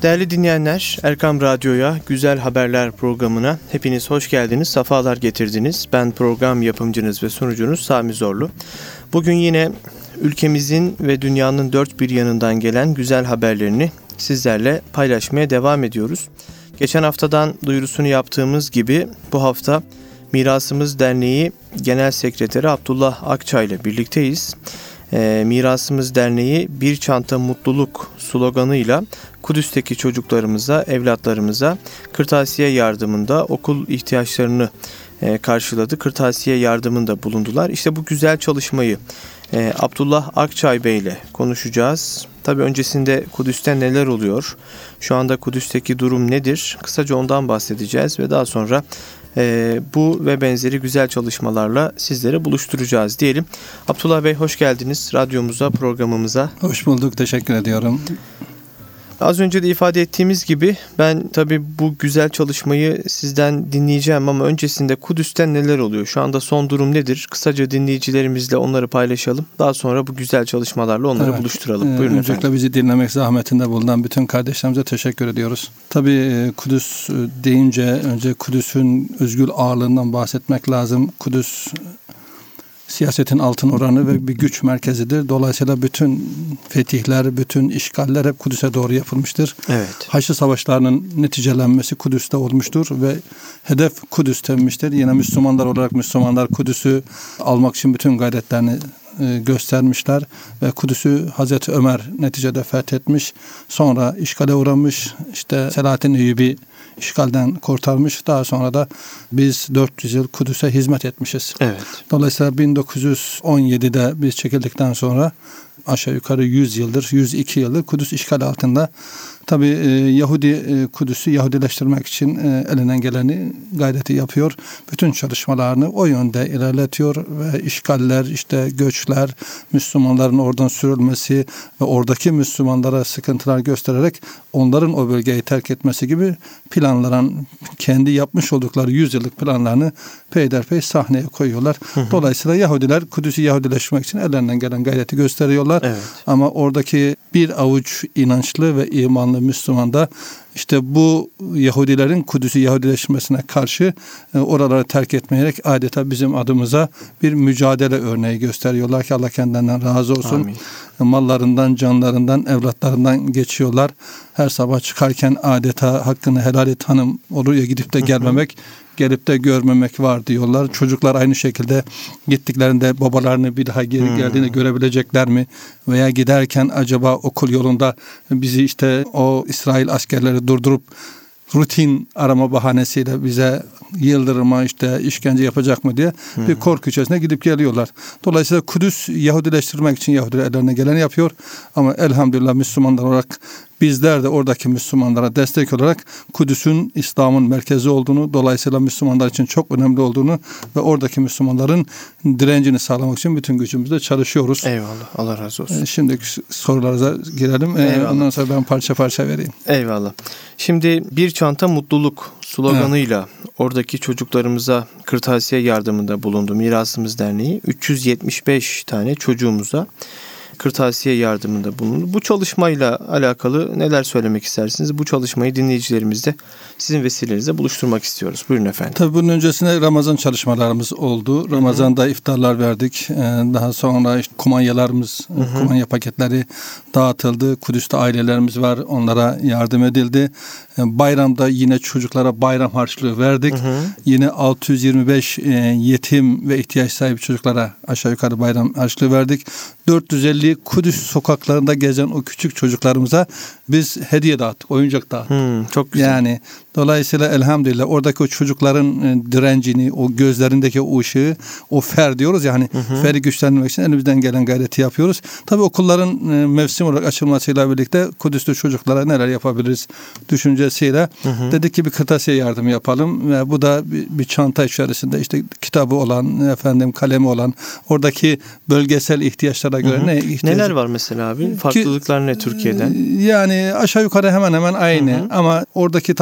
Değerli dinleyenler, Erkam Radyo'ya, Güzel Haberler programına hepiniz hoş geldiniz, sefalar getirdiniz. Ben program yapımcınız ve sunucunuz Sami Zorlu. Bugün yine ülkemizin ve dünyanın dört bir yanından gelen güzel haberlerini sizlerle paylaşmaya devam ediyoruz. Geçen haftadan duyurusunu yaptığımız gibi bu hafta Mirasımız Derneği Genel Sekreteri Abdullah Akçay ile birlikteyiz. Mirasımız Derneği Bir Çanta Mutluluk sloganıyla Kudüs'teki çocuklarımıza, evlatlarımıza kırtasiye yardımında okul ihtiyaçlarını karşıladı. Kırtasiye yardımında bulundular. İşte bu güzel çalışmayı Abdullah Akçay Bey ile konuşacağız. Tabii öncesinde Kudüs'te neler oluyor? Şu anda Kudüs'teki durum nedir? Kısaca ondan bahsedeceğiz ve daha sonra bu ve benzeri güzel çalışmalarla sizlere buluşturacağız diyelim. Abdullah Bey hoş geldiniz radyomuza, programımıza. Hoş bulduk, teşekkür ediyorum. Az önce de ifade ettiğimiz gibi ben tabii bu güzel çalışmayı sizden dinleyeceğim ama öncesinde Kudüs'te neler oluyor? Şu anda son durum nedir? Kısaca dinleyicilerimizle onları paylaşalım. Daha sonra bu güzel çalışmalarla onları buluşturalım. Buyurun öncelikle efendim. bizi dinlemek zahmetinde bulunan bütün kardeşlerimize teşekkür ediyoruz. Tabii Kudüs deyince önce Kudüs'ün özgür ağırlığından bahsetmek lazım. Kudüs siyasetin altın oranı ve bir güç merkezidir. Dolayısıyla bütün fetihler, bütün işgaller hep Kudüs'e doğru yapılmıştır. Evet. Haçlı savaşlarının neticelenmesi Kudüs'te olmuştur ve hedef Kudüs denmiştir. Yine Müslümanlar olarak Müslümanlar Kudüs'ü almak için bütün gayretlerini göstermişler ve Kudüs'ü Hazreti Ömer neticede fethetmiş. Sonra işgale uğramış. İşte Selahaddin Eyyubi işgalden kurtarmış. Daha sonra da biz 400 yıl Kudüs'e hizmet etmişiz. Evet. Dolayısıyla 1917'de biz çekildikten sonra aşağı yukarı 100 yıldır, 102 yıldır Kudüs işgal altında. Tabii Yahudi Kudüs'ü Yahudileştirmek için elinden geleni gayreti yapıyor. Bütün çalışmalarını o yönde ilerletiyor ve işgaller, işte göçler, Müslümanların oradan sürülmesi ve oradaki Müslümanlara sıkıntılar göstererek onların o bölgeyi terk etmesi gibi planların kendi yapmış oldukları 100 yıllık planlarını peyderpey sahneye koyuyorlar. Dolayısıyla Yahudiler Kudüs'ü Yahudileştirmek için ellerinden gelen gayreti gösteriyorlar. Evet. Ama oradaki bir avuç inançlı ve imanlı Müslüman da işte bu Yahudilerin Kudüs'ü Yahudileşmesine karşı oraları terk etmeyerek adeta bizim adımıza bir mücadele örneği gösteriyorlar ki Allah kendinden razı olsun. Amin. Mallarından, canlarından, evlatlarından geçiyorlar. Her sabah çıkarken adeta hakkını helal et hanım oraya gidip de gelmemek, gelip de görmemek var diyorlar. Çocuklar aynı şekilde gittiklerinde babalarını bir daha geri geldiğini görebilecekler mi? Veya giderken acaba okul yolunda bizi işte o İsrail askerleri durdurup rutin arama bahanesiyle bize yıldırıma işte işkence yapacak mı diye bir korku içerisinde gidip geliyorlar. Dolayısıyla Kudüs Yahudileştirmek için Yahudiler ellerine geleni yapıyor. Ama elhamdülillah Müslümanlar olarak bizler de oradaki Müslümanlara destek olarak Kudüs'ün İslam'ın merkezi olduğunu, dolayısıyla Müslümanlar için çok önemli olduğunu ve oradaki Müslümanların direncini sağlamak için bütün gücümüzle çalışıyoruz. Eyvallah. Allah razı olsun. Şimdiki sorularınıza girelim. Ondan sonra ben parça parça vereyim. Eyvallah. Şimdi Bir Çanta Mutluluk sloganıyla oradaki çocuklarımıza kırtasiye yardımında bulundu Mirasımız Derneği. 375 tane çocuğumuza kırtasiye yardımında bulundu. Bu çalışmayla alakalı neler söylemek istersiniz? Bu çalışmayı dinleyicilerimizle sizin vesilenizle buluşturmak istiyoruz. Buyurun efendim. Tabii bunun öncesinde Ramazan çalışmalarımız oldu. Ramazan'da iftarlar verdik. Daha sonra işte kumanya paketleri dağıtıldı. Kudüs'te ailelerimiz var. Onlara yardım edildi. Bayramda yine çocuklara bayram harçlığı verdik. Yine 625 yetim ve ihtiyaç sahibi çocuklara aşağı yukarı bayram harçlığı verdik. 450 Kudüs sokaklarında gezen o küçük çocuklarımıza biz hediye dağıttık, oyuncak dağıttık. Çok güzel. Yani dolayısıyla elhamdülillah oradaki o çocukların direncini, o gözlerindeki o ışığı, o fer diyoruz ya hani feri güçlendirmek için elimizden gelen gayreti yapıyoruz. Tabii okulların mevsim olarak açılmasıyla birlikte Kudüs'te çocuklara neler yapabiliriz düşüncesiyle dedik ki bir kırtasiye yardımı yapalım ve bu da bir çanta içerisinde işte kitabı olan, kalemi olan, oradaki bölgesel ihtiyaçlara göre ne ihtiyacı? Neler var mesela abi? Farklılıklar ne Türkiye'den? Yani aşağı yukarı hemen hemen aynı ama oradaki tabii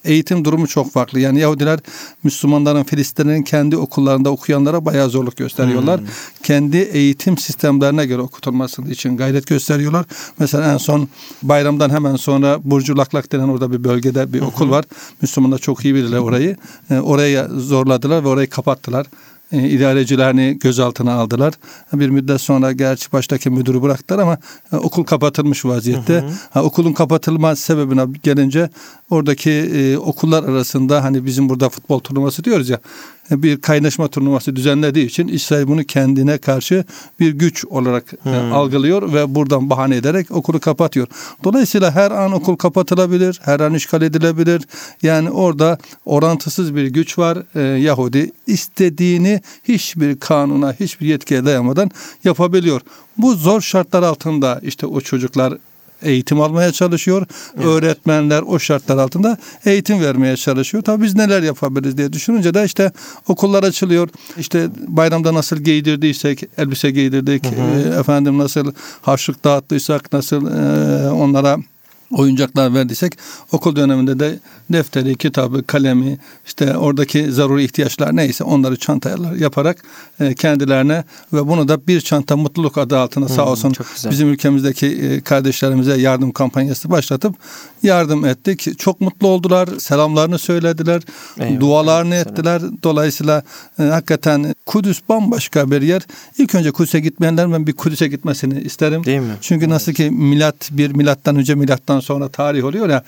eğitim durumu çok farklı. Yani Yahudiler Müslümanların, Filistinlerin kendi okullarında okuyanlara bayağı zorluk gösteriyorlar. Kendi eğitim sistemlerine göre okutulması için gayret gösteriyorlar. Mesela en son bayramdan hemen sonra Burcu Laklak denen orada bir bölgede bir okul var. Müslümanlar çok iyi bilirler orayı. Oraya zorladılar ve orayı kapattılar. İdarecilerini gözaltına aldılar. Bir müddet sonra gerçi baştaki müdürü bıraktılar ama okul kapatılmış vaziyette. Okulun kapatılma sebebine gelince oradaki okullar arasında hani bizim burada futbol turnuvası diyoruz ya, bir kaynaşma turnuvası düzenlediği için İsrail bunu kendine karşı bir güç olarak algılıyor ve buradan bahane ederek okulu kapatıyor. Dolayısıyla her an okul kapatılabilir, her an işgal edilebilir. Yani orada orantısız bir güç var. Yahudi istediğini hiçbir kanuna, hiçbir yetkiye dayanmadan yapabiliyor. Bu zor şartlar altında işte o çocuklar eğitim almaya çalışıyor. Evet. Öğretmenler o şartlar altında eğitim vermeye çalışıyor. Tabii biz neler yapabiliriz diye düşününce de işte okullar açılıyor. İşte bayramda nasıl giydirdiysek, elbise giydirdik. Efendim nasıl harçlık dağıttıysak, nasıl onlara oyuncaklar verdiysek okul döneminde de defteri, kitabı, kalemi, işte oradaki zaruri ihtiyaçlar neyse onları çantalar yaparak kendilerine ve bunu da bir çanta mutluluk adı altında sağ olsun bizim ülkemizdeki kardeşlerimize yardım kampanyası başlatıp yardım ettik. Çok mutlu oldular. Selamlarını söylediler. Eyvallah, dualarını ettiler. Dolayısıyla hakikaten Kudüs bambaşka bir yer. İlk önce Kudüs'e gitmeyenler ben bir Kudüs'e gitmesini isterim. Değil mi? Çünkü nasıl ki milattan önce milattan sonra tarih oluyor ya,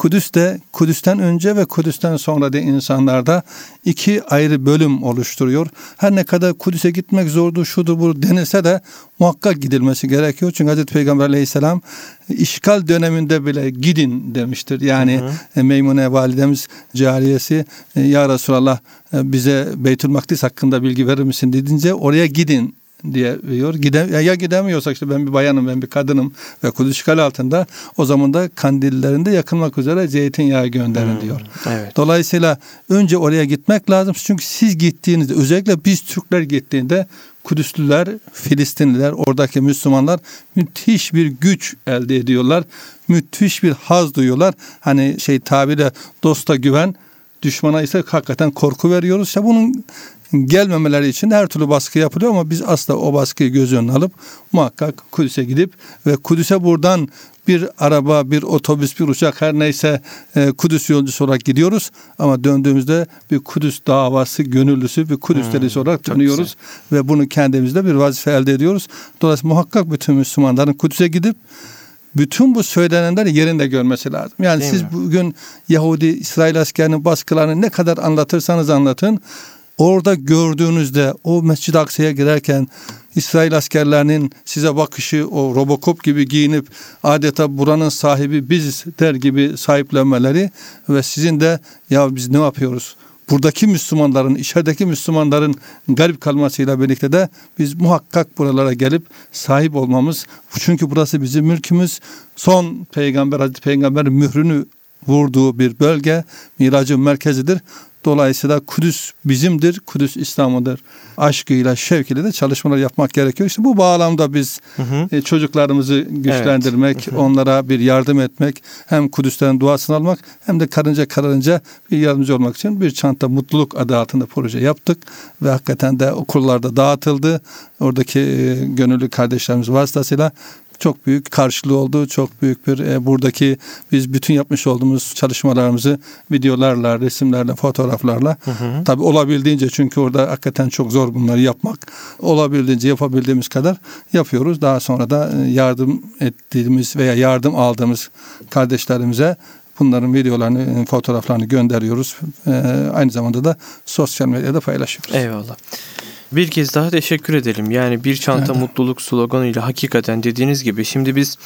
Kudüs'ten önce ve Kudüs'ten sonra da insanlarda iki ayrı bölüm oluşturuyor. Her ne kadar Kudüs'e gitmek zordur, şudur bu denilse de muhakkak gidilmesi gerekiyor. Çünkü Hazreti Peygamber Aleyhisselam işgal döneminde bile gidin demiştir. Yani Meymune validemiz cariyesi ya Resulallah bize Beytül Makdis hakkında bilgi verir misin dedince oraya gidin diyor. Ya gidemiyorsak işte ben bir bayanım, ben bir kadınım ve Kudüs işgal altında, o zaman da kandillerinde yakılmak üzere zeytinyağı gönderin diyor. Evet. Dolayısıyla önce oraya gitmek lazım. Çünkü siz gittiğinizde, özellikle biz Türkler gittiğinde Kudüslüler, Filistinliler, oradaki Müslümanlar müthiş bir güç elde ediyorlar. Müthiş bir haz duyuyorlar. Hani tabiriyle dosta güven, düşmana ise hakikaten korku veriyoruz. İşte bunun gelmemeleri için her türlü baskı yapılıyor ama biz asla o baskıyı göz önüne alıp muhakkak Kudüs'e gidip ve Kudüs'e buradan bir araba, bir otobüs, bir uçak her neyse Kudüs yolcusu olarak gidiyoruz. Ama döndüğümüzde bir Kudüs davası gönüllüsü, bir Kudüs delisi olarak dönüyoruz. Ve bunu kendimizde bir vazife elde ediyoruz. Dolayısıyla muhakkak bütün Müslümanların Kudüs'e gidip bütün bu söylenenleri yerinde görmesi lazım. Yani değil siz mi? Bugün Yahudi, İsrail askerinin baskılarını ne kadar anlatırsanız anlatın, orada gördüğünüzde o Mescid-i Aksa'ya girerken İsrail askerlerinin size bakışı, o Robocop gibi giyinip adeta buranın sahibi biziz der gibi sahiplenmeleri ve sizin de ya biz ne yapıyoruz? Buradaki Müslümanların, içerideki Müslümanların garip kalmasıyla birlikte de biz muhakkak buralara gelip sahip olmamız. Çünkü burası bizim mülkümüz. Son peygamber, Hazreti Peygamber'in mührünü vurduğu bir bölge, miracın merkezidir. Dolayısıyla Kudüs bizimdir, Kudüs İslam'ıdır. Aşkıyla, şevkiyle de çalışmalar yapmak gerekiyor. İşte bu bağlamda biz çocuklarımızı güçlendirmek, onlara bir yardım etmek, hem Kudüs'ten duasını almak hem de karınca bir yardımcı olmak için bir çanta mutluluk adı altında proje yaptık. Ve hakikaten de okullarda dağıtıldı. Oradaki gönüllü kardeşlerimiz vasıtasıyla çok büyük karşılığı oldu. Çok büyük bir buradaki biz bütün yapmış olduğumuz çalışmalarımızı videolarla, resimlerle, fotoğraflarla tabii olabildiğince, çünkü orada hakikaten çok zor bunları yapmak. Olabildiğince yapabildiğimiz kadar yapıyoruz. Daha sonra da yardım ettiğimiz veya yardım aldığımız kardeşlerimize bunların videolarını, fotoğraflarını gönderiyoruz. Aynı zamanda da sosyal medyada paylaşıyoruz. Eyvallah. Bir kez daha teşekkür edelim. Yani bir çanta mutluluk sloganıyla hakikaten dediğiniz gibi şimdi biz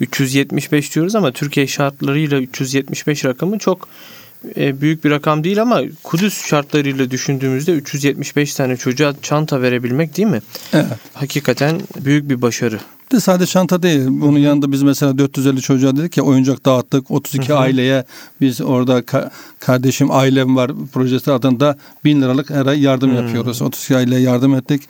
375 diyoruz ama Türkiye şartlarıyla 375 rakamı çok büyük bir rakam değil ama Kudüs şartlarıyla düşündüğümüzde 375 tane çocuğa çanta verebilmek değil mi? Evet. Hakikaten büyük bir başarı. Bir de sadece çanta değil. Bunun yanında biz mesela 450 çocuğa dedik ya, oyuncak dağıttık. 32 aileye biz orada kardeşim ailem var projesi adında 1000 liralık her ay yardım yapıyoruz. 32 aileye yardım ettik.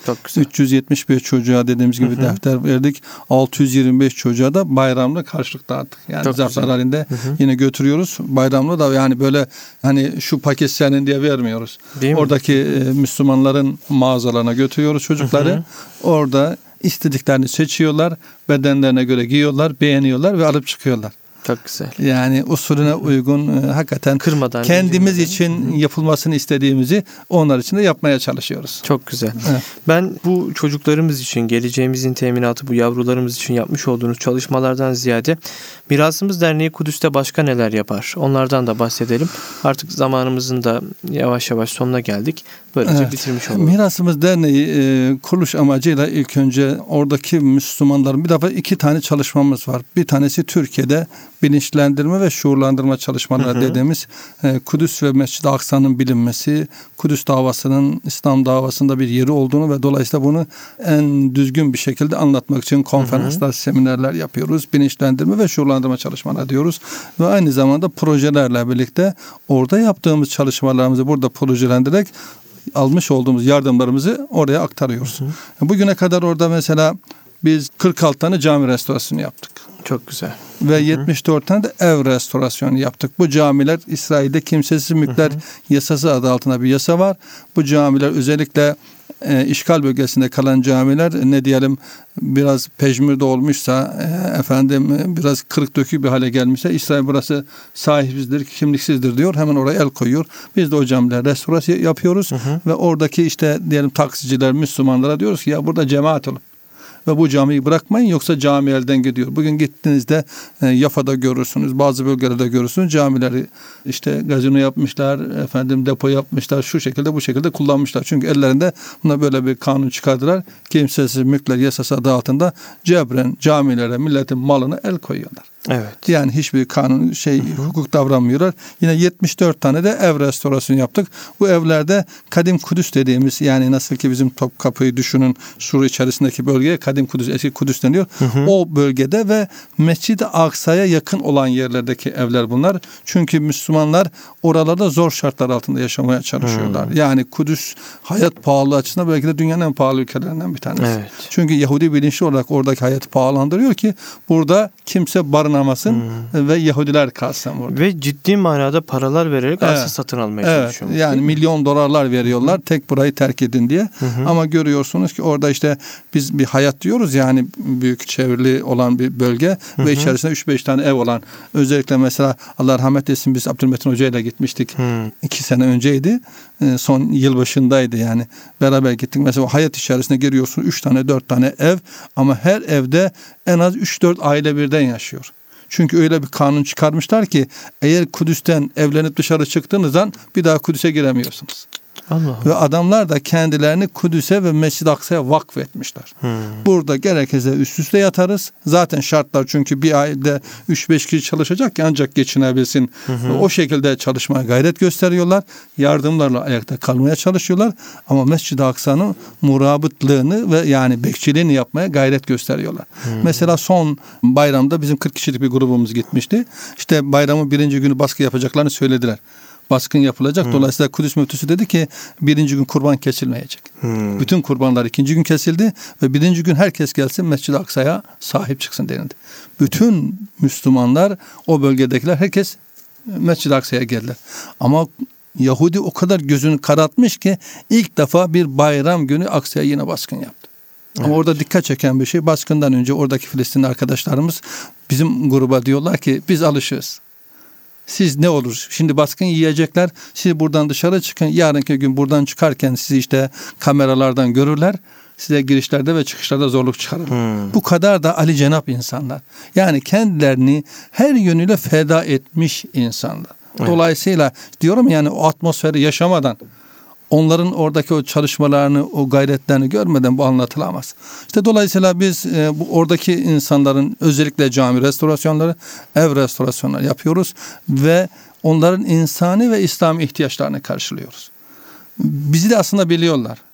375 çocuğa dediğimiz gibi defter verdik. 625 çocuğa da bayramda karşılık dağıttık. Yani zarflar halinde yine götürüyoruz. Bayramda da yani böyle hani şu paket senin diye vermiyoruz. Oradaki Müslümanların mağazalarına götürüyoruz çocukları. Orada istediklerini seçiyorlar, bedenlerine göre giyiyorlar, beğeniyorlar ve alıp çıkıyorlar. Çok güzel. Yani usulüne uygun, hakikaten kırmadan, kendimiz için yapılmasını istediğimizi onlar için de yapmaya çalışıyoruz. Çok güzel. Evet. Ben bu çocuklarımız için, geleceğimizin teminatı, bu yavrularımız için yapmış olduğunuz çalışmalardan ziyade Mirasımız Derneği Kudüs'te başka neler yapar? Onlardan da bahsedelim. Artık zamanımızın da yavaş yavaş sonuna geldik. Böylece bitirmiş olalım. Mirasımız Derneği kuruluş amacıyla ilk önce oradaki Müslümanların bir defa 2 tane çalışmamız var. Bir tanesi Türkiye'de bilinçlendirme ve şuurlandırma çalışmaları dediğimiz Kudüs ve Mescid-i Aksa'nın bilinmesi, Kudüs davasının İslam davasında bir yeri olduğunu ve dolayısıyla bunu en düzgün bir şekilde anlatmak için konferanslar, seminerler yapıyoruz. Bilinçlendirme ve şuurlandırma çalışmaları diyoruz. Ve aynı zamanda projelerle birlikte orada yaptığımız çalışmalarımızı burada projelendirerek almış olduğumuz yardımlarımızı oraya aktarıyoruz. Bugüne kadar orada mesela biz 46 tane cami restorasyonu yaptık. Çok güzel. Ve 74 tane de ev restorasyonu yaptık. Bu camiler İsrail'de kimsesiz mülkler yasası adı altında bir yasa var. Bu camiler özellikle işgal bölgesinde kalan camiler ne diyelim biraz pejmürde olmuşsa biraz kırık dökük bir hale gelmişse İsrail burası sahipsizdir, kimliksizdir diyor. Hemen oraya el koyuyor. Biz de o camiler restorasyon yapıyoruz ve oradaki işte diyelim taksiciler, Müslümanlara diyoruz ki ya burada cemaat olun. Ve bu camiyi bırakmayın yoksa cami elden gidiyor. Bugün gittiğinizde Yafa'da görürsünüz, bazı bölgelerde görürsünüz camileri işte gazino yapmışlar, depo yapmışlar, şu şekilde bu şekilde kullanmışlar. Çünkü ellerinde buna böyle bir kanun çıkardılar. Kimsesiz mülkler yasası adı altında cebren camilere milletin malını el koyuyorlar. Evet. Yani hiçbir kanun hukuk davranmıyorlar. Yine 74 tane de ev restorasyonu yaptık. Bu evlerde Kadim Kudüs dediğimiz yani nasıl ki bizim Topkapı'yı düşünün Sur içerisindeki bölgeye Kadim Kudüs, eski Kudüs deniyor. O bölgede ve Mescid-i Aksa'ya yakın olan yerlerdeki evler bunlar. Çünkü Müslümanlar oralarda zor şartlar altında yaşamaya çalışıyorlar. Yani Kudüs hayat pahalı açısından belki de dünyanın en pahalı ülkelerinden bir tanesi. Evet. Çünkü Yahudi bilinçli olarak oradaki hayatı pahalandırıyor ki burada kimse barınamasın ve Yahudiler kalsın burada. Ve ciddi manada paralar vererek arsa satın almaya çalışıyorlar. Yani milyon dolarlar veriyorlar tek burayı terk edin diye. Ama görüyorsunuz ki orada işte biz bir hayat diyoruz yani büyük çevrili olan bir bölge ve içerisinde 3-5 tane ev olan. Özellikle mesela Allah rahmet etsin biz Abdülmetin Hoca ile gitmiştik. 2 sene önceydi. Son yılbaşındaydı yani. Beraber gittik. Mesela o hayat içerisinde giriyorsun 3 tane 4 tane ev ama her evde en az 3-4 aile birden yaşıyor. Çünkü öyle bir kanun çıkarmışlar ki eğer Kudüs'ten evlenip dışarı çıktığınızdan bir daha Kudüs'e giremiyorsunuz. Allah. Ve adamlar da kendilerini Kudüs'e ve Mescid-i Aksa'ya vakfetmişler. Burada gerekirse üst üste yatarız. Zaten şartlar çünkü bir ayda 3-5 kişi çalışacak ki ancak geçinebilsin. O şekilde çalışmaya gayret gösteriyorlar. Yardımlarla ayakta kalmaya çalışıyorlar. Ama Mescid-i Aksa'nın murabıtlığını ve yani bekçiliğini yapmaya gayret gösteriyorlar. Mesela son bayramda bizim 40 kişilik bir grubumuz gitmişti. İşte bayramın 1. günü baskı yapacaklarını söylediler. Baskın yapılacak. Dolayısıyla Kudüs müftüsü dedi ki 1. gün kurban kesilmeyecek. Bütün kurbanlar 2. gün kesildi ve 1. gün herkes gelsin Mescid-i Aksa'ya sahip çıksın denildi. Bütün Müslümanlar o bölgedekiler herkes Mescid-i Aksa'ya geldiler. Ama Yahudi o kadar gözünü karartmış ki ilk defa bir bayram günü Aksa'ya yine baskın yaptı. Evet. Ama orada dikkat çeken bir şey baskından önce oradaki Filistinli arkadaşlarımız bizim gruba diyorlar ki biz alışığız. Siz ne olur? Şimdi baskın yiyecekler. Siz buradan dışarı çıkın. Yarınki gün buradan çıkarken sizi işte kameralardan görürler. Size girişlerde ve çıkışlarda zorluk çıkarır. Bu kadar da Ali Cenap insanlar. Yani kendilerini her yönüyle feda etmiş insanlar. Evet. Dolayısıyla diyorum yani o atmosferi yaşamadan onların oradaki o çalışmalarını, o gayretlerini görmeden bu anlatılamaz. İşte dolayısıyla biz bu oradaki insanların özellikle cami restorasyonları, ev restorasyonları yapıyoruz ve onların insani ve İslami ihtiyaçlarını karşılıyoruz. Bizi de aslında biliyorlar.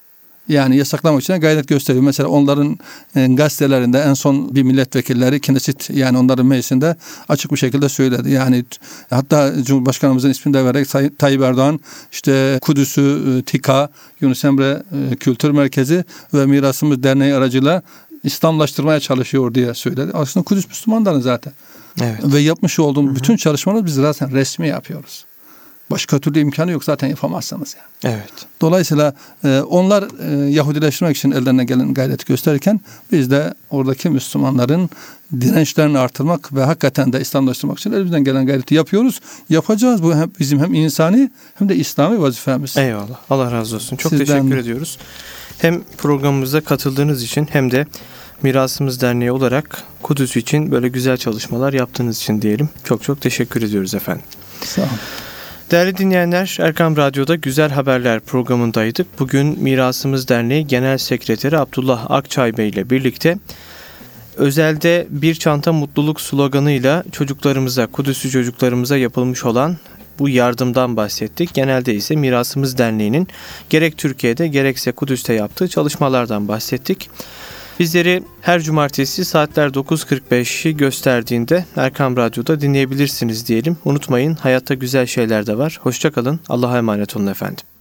Yani yasaklamak için gayret gösteriyor. Mesela onların gazetelerinde en son bir milletvekilleri Knesset, yani onların meclisinde açık bir şekilde söyledi. Yani hatta Cumhurbaşkanımızın ismini de vererek Tayyip Erdoğan işte Kudüs'ü TİKA, Yunus Emre Kültür Merkezi ve Mirasımız Derneği aracılığıyla İslamlaştırmaya çalışıyor diye söyledi. Aslında Kudüs Müslümanların zaten. Evet. Ve yapmış olduğumuz bütün çalışmaları biz zaten resmi yapıyoruz. Başka türlü imkanı yok, zaten yapamazsanız yani. Evet. Dolayısıyla onlar Yahudileştirmek için ellerine gelen gayreti gösterirken biz de oradaki Müslümanların dirençlerini artırmak ve hakikaten de İslamlaştırmak için elimizden gelen gayreti yapıyoruz. Yapacağız. Bu bizim hem insani hem de İslami vazifemiz. Eyvallah. Allah razı olsun. Çok Sizden teşekkür ediyoruz. Hem programımıza katıldığınız için hem de Mirasımız Derneği olarak Kudüs için böyle güzel çalışmalar yaptığınız için diyelim. Çok çok teşekkür ediyoruz efendim. Sağ olun. Değerli dinleyenler, Erkam Radyo'da Güzel Haberler programındaydık. Bugün Mirasımız Derneği Genel Sekreteri Abdullah Akçay Bey ile birlikte özelde bir çanta mutluluk sloganıyla çocuklarımıza, Kudüs'lü çocuklarımıza yapılmış olan bu yardımdan bahsettik. Genelde ise Mirasımız Derneği'nin gerek Türkiye'de gerekse Kudüs'te yaptığı çalışmalardan bahsettik. Bizleri her cumartesi saatler 9.45'i gösterdiğinde Erkam Radyo'da dinleyebilirsiniz diyelim. Unutmayın, hayatta güzel şeyler de var. Hoşça kalın. Allah'a emanet olun efendim.